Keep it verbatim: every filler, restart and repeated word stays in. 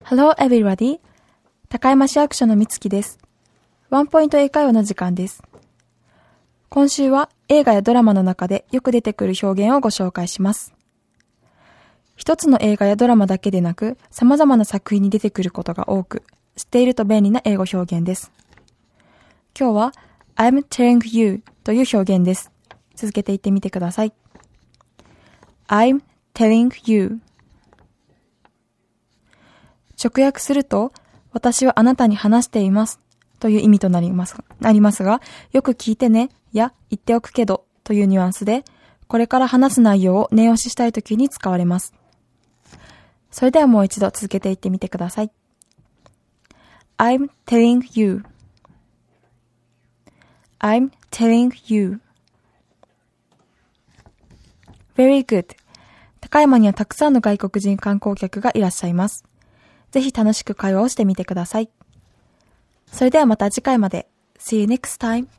Hello everybody! 高山市役所のみつきです。ワンポイント英会話の時間です。今週は映画やドラマの中でよく出てくる表現をご紹介します。一つの映画やドラマだけでなく、様々な作品に出てくることが多く、知っていると便利な英語表現です。今日は I'm telling you という表現です。続けて言ってみてください。I'm telling you。直訳すると、私はあなたに話していますという意味となります、なりますが、よく聞いてねや言っておくけどというニュアンスで、これから話す内容を念押ししたいときに使われます。それではもう一度続けて言ってみてください。I'm telling you. I'm telling you. Very good. 高山にはたくさんの外国人観光客がいらっしゃいます。ぜひ楽しく会話をしてみてください。それではまた次回まで。See you next time.